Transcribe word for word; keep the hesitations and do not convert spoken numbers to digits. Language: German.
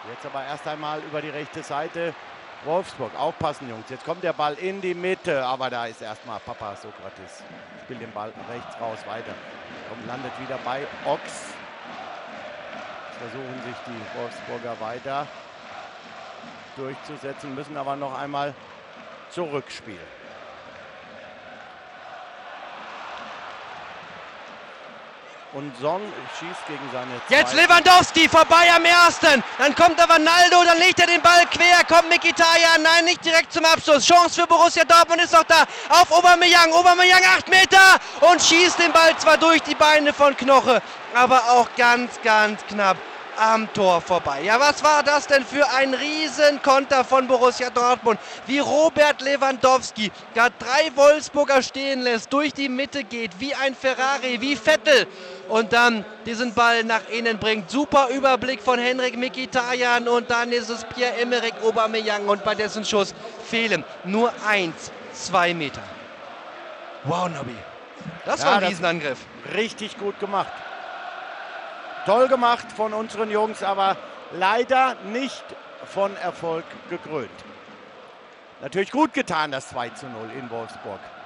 Jetzt aber erst einmal über die rechte Seite Wolfsburg. Aufpassen, Jungs. Jetzt kommt der Ball in die Mitte, aber da ist erstmal Papa Sokrates. Spielt den Ball rechts raus weiter. Und landet wieder bei Ochs. Versuchen sich die Wolfsburger weiter durchzusetzen, müssen aber noch einmal zurückspielen. Und Son schießt gegen seine Jetzt Lewandowski vorbei am ersten. Dann kommt aber Naldo, dann legt er den Ball quer. Kommt Mkhitaryan, nein, nicht direkt zum Abschluss. Chance für Borussia Dortmund ist noch da. Auf Aubameyang. Aubameyang acht Meter und schießt den Ball zwar durch die Beine von Knoche, aber auch ganz, ganz knapp am Tor vorbei. Ja, was war das denn für ein Riesenkonter von Borussia Dortmund? Wie Robert Lewandowski gerade drei Wolfsburger stehen lässt, durch die Mitte geht, wie ein Ferrari, wie Vettel und dann diesen Ball nach innen bringt. Super Überblick von Henrik Mkhitaryan und dann ist es Pierre-Emerick Aubameyang und bei dessen Schuss fehlen nur eins, zwei Meter. Wow, Nobby. Das ja, war ein das Riesenangriff. Richtig gut gemacht. Toll gemacht von unseren Jungs, aber leider nicht von Erfolg gekrönt. Natürlich gut getan, das zwei zu null in Wolfsburg.